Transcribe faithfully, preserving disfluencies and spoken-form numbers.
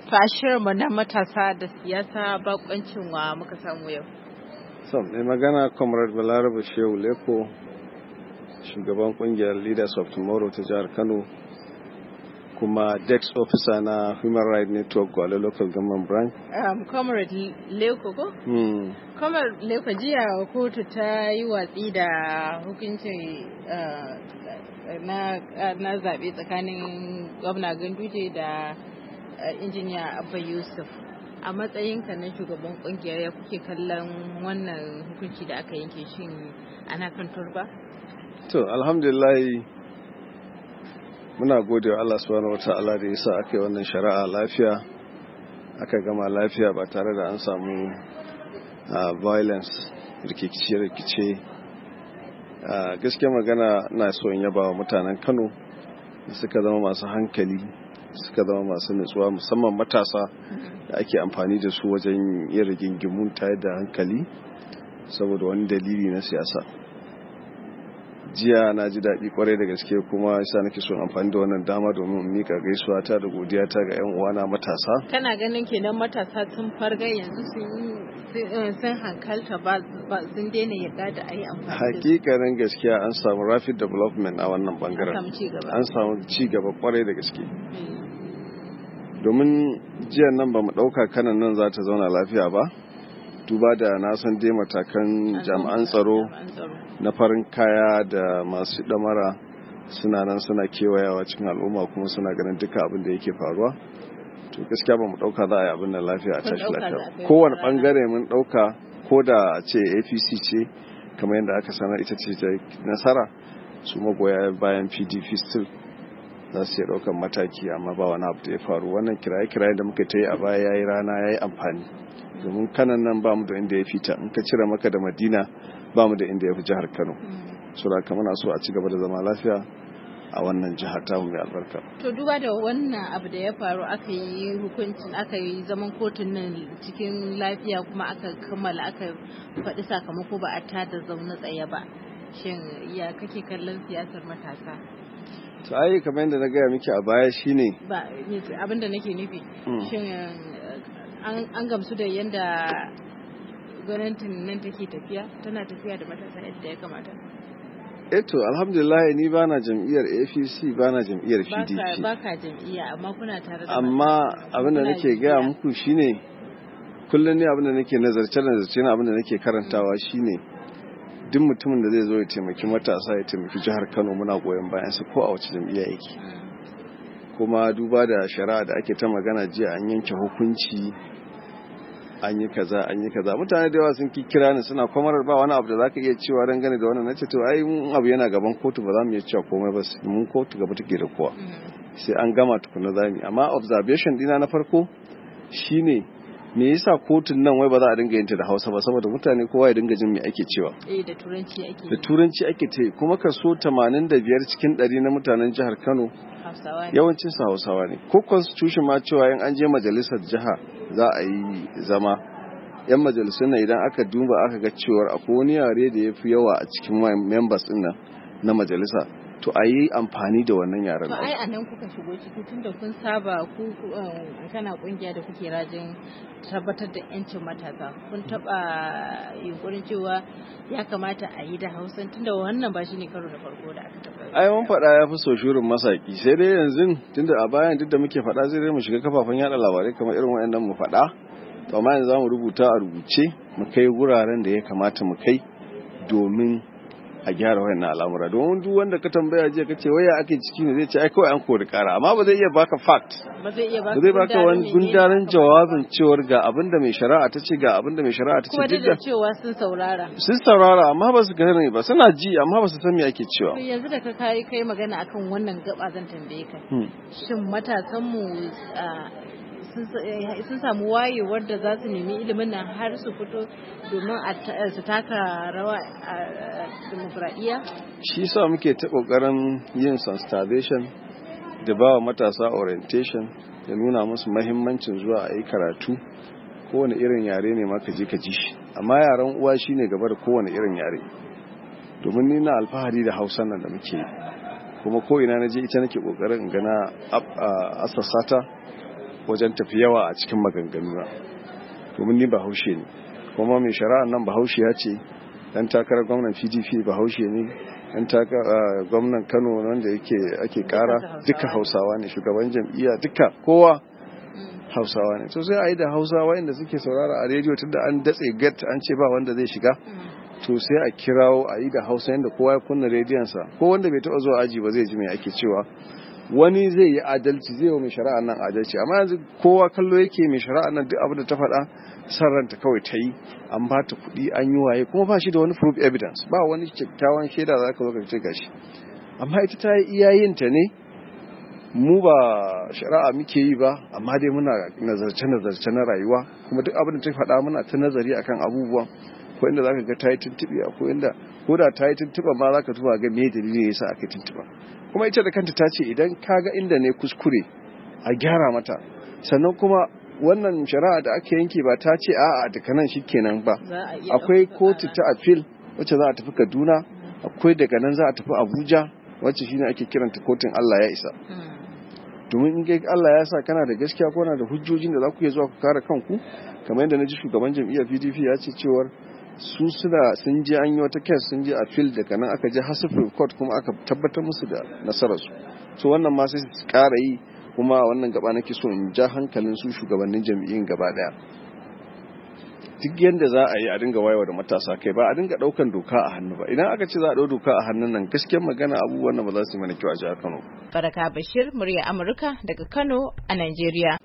mu na matasa da siyasa bakoncin wa muka samu yau. So, mai magana Comrade Balarabe Shehu Leko, shugaban kungiyar Leaders of Tomorrow ta jihar Kano, kuma Dex Officer na Human Rights Network Gwale Local Government Branch. Um, Comrade Leko ko? Hmm. Comrade Leko, jiya kotu ta yi watsi da hukuncin uh, na, na zaɓe tsakanin gwamna Ganduje da uh, injiniya Abba Yusuf. A matsayinka na shugaban kungiyar, ya kuke kallon wannan hukunci da aka yanke, shin ana kan turba? To, alhamdulillah muna gode wa Allah subhanahu wata'ala da yasa aka yi wannan shari'a lafiya, aka gama lafiya ba tare da an samu uh, violence, rikice-rikice. Uh, gaskiya magana na so in yaba wa mutanen Kano da suka zama masu hankali, suka zama masu nutsuwa, musamman matasa da ake amfani da su wajen yin rigingimun tayar da hankali saboda wani dalili na siyasa. Jiya na ji daɗi kwarai da gaske, kuma yasa nake son amfani da wannan dama domin in mika gaisuwa ta da godiya ta ga yan uwana matasa. Kana ganin kenan matasa sun farga yanzu sun sun hankalta ba sun daina yadda da ayi amfani da su? Hakikanin gaskiya an samu rapid development a wannan bangaren. An samu ci gaba kwarai da gaske. Domin jiya nan ba mu ɗauka kanan nan za ta zauna lafiya ba, duba da na san dai matakan jami'an tsaro na farin kaya da masu ɗamara suna nan suna kewayawa cikin al'umma, kuma suna ganin duka abin da yake faruwa. To gaskiya ba mu ɗauka za a yi abin da lafiya a tashi lafiya. Kowane ɓangare mun ɗauka, ko da ce A P C ce kamar yadda aka sanar ita ce ta nasara, su magoya bayan P D P still za su iya ɗaukar mataki, amma ba wani abu da ya faru. Wannan kiraye-kiraye da muka ta yi a baya ya yi rana, ya yi amfani, domin kanan nan ba mu da inda ya fita. In ka cire maka da Madina, ba mu da inda ya fi jihar Kano. So da muna so a ci gaba da zama lafiya a wannan jihar tamu mai albarka. To duba da wannan abu da ya faru, aka yi hukuncin, aka yi zaman kotun nan cikin lafiya, kuma aka kammala, aka faɗi sakamako, ba a tada zaune tsaye ba. Shin ya kake kallon siyasar matasa? To ai kamar yadda na gaya miki a baya shine ba abin da nake nufi, shin an gamsu da yadda gwamnatin nan take tafiya, tana tafiya da matasa yadda ya kamata? Eh to alhamdulillah ni bana jam'iyyar A P C, bana jam'iyyar P D P. Ba ka jam'iyya, amma kuna tare da amma abin da nake gaya muku shine kullum ne abin da nake nazarce nazarce na abin da nake karantawa shine duk mutumin da zai zo ya taimaki matasa, ya taimaki jihar Kano, muna goyon bayan su ko a wace jam'iyya yake. Kuma duba da shari'a da ake ta magana jiya, an yanke hukunci, an yi kaza an yi kaza, mutane da yawa sun kira ni suna kwamarar ba wani abu da zaka iya cewa dangane da wannan. Nace to ai mun abu yana gaban kotu, ba za mu iya cewa komai ba, mun kotu gaba take da kowa, sai an gama tukuna zamu. Amma observation dina na farko shine, me yasa kotun nan wai ba za a dinga yin ta da Hausa ba, saboda mutane kowa ya dinga jin me ake cewa. Eh da turanci ake. Da turanci ake ta, kuma kaso tamanin da biyar cikin ɗari na mutanen jihar Kano yawancin su Hausawa ne. Ko constitution ma cewa in an je majalisar jiha za a yi zama, yan majalisun nan idan aka duba aka ga cewar akwai wani yare da ya fi yawa a cikin members din nan na majalisa, to a yi amfani da wannan yaren. To ai a nan kuka shigo ciki, tun da kun saba, ku kana kungiya da kuke rajin tabbatar da yancin matasa, kun taba yunkurin cewa ya kamata a yi da Hausa, tunda wannan ba shi ne karo da farko da aka taba. Ai mun faɗa ya fi so shurin masaki, sai dai yanzu tunda a bayan duk da muke faɗa sai dai mu shiga kafafen yada labarai kamar irin waɗannan mu faɗa, to amma yanzu za mu rubuta a rubuce mu kai wuraren da ya kamata mu kai domin a gyara wayannan al'amura. Domin duk wanda ka tambaya jiya kace waya ake ciki ne, zai ce ai kawai an kori kara, amma ba zai iya baka fact, ba zai iya baka, baka wani gundarin jawabin cewar ga abinda mai shari'a ta ce, ga abinda mai shari'a ta ce. Kuma da cewa sun saurara sun saurara amma ba su gane ba, suna ji amma ba su san me ake cewa. Yanzu da ka kai kai magana akan wannan gaba, zan tambaye ka, shin matasan mu sun samu wayewar da za su nemi ilimin nan har su fito domin su taka rawa a demokradiyya? Shi sa muke ta kokarin yin sensitization da ba wa matasa orientation, da nuna musu mahimmancin zuwa a yi karatu. Kowane irin yare ne ma ka je ka ji shi, amma yaren uwa shine gaba da kowane irin yare. Domin ni na alfahari da Hausa nan da muke, kuma ko ina na je ita nake kokarin in gana asasata wajen tafi yawa a cikin maganganu na domin ni bahaushe ne kuma mai shari'a nan bahaushe ya ce dan takarar gwamnan P D P bahaushe ne dan takarar gwamnan Kano wanda yake ake kara duka Hausawa ne shugaban jam'iyya duka kowa Hausawa ne to sai a yi da Hausawa inda suke saurara a rediyo tunda an datse gat an ce ba wanda zai shiga to sai a kirawo a yi da Hausa yadda kowa ya kunna rediyonsa ko wanda bai taɓa zuwa aji ba zai ji me ake cewa wani zai yi adalci zai yi mai shari'a nan adalci amma yanzu kowa kallo yake mai shari'a nan duk abin da ta faɗa san ranta kawai ta yi an ba ta kuɗi an yi waye kuma ba shi da wani proof evidence ba wani kyakkyawan shaida za ka zo ka ce gashi amma ita ta yi iyayinta ne mu ba shari'a muke yi ba amma dai muna nazarce-nazarce na rayuwa kuma duk abin da ta faɗa muna ta nazari akan abubuwan ko inda zaka ga ta yi tuntuɓe ko inda ko da ta yi tuntuɓa ma zaka tuba ga me dalilin yasa aka tuntuɓa kuma ita da kanta ta ce idan ka ga inda ne kuskure a gyara mata sannan kuma wannan shari'a da aka yanke ba ta ce a'a daga nan shikenan ba akwai kotu ta appeal wacce za a tafi Kaduna akwai daga nan za a tafi Abuja wacce shine ake kiranta kotun Allah ya isa domin in ga Allah ya sa kana da gaskiya ko kana da hujjojin da za ku iya zuwa ku kare kanku kamar yadda na ji shugaban jam'iyyar P D P ya ce cewar su suna sun je an yi wata kes sun je a fil daga nan aka je har Supreme Court kuma aka tabbatar musu da nasararsu so wannan ma sai su ƙara yi kuma wannan gaba nake so in ja hankalin su shugabannin jam'iyyun gaba daya duk yanda za a yi a dinga wayewa da matasa kai ba a dinga daukan doka a hannu ba idan aka ce za a dau doka a hannun nan gaskiyar magana abubuwan nan ba za su yi mana kyau a jihar Kano. Baraka Bashir, murya Amurka daga Kano a Najeriya.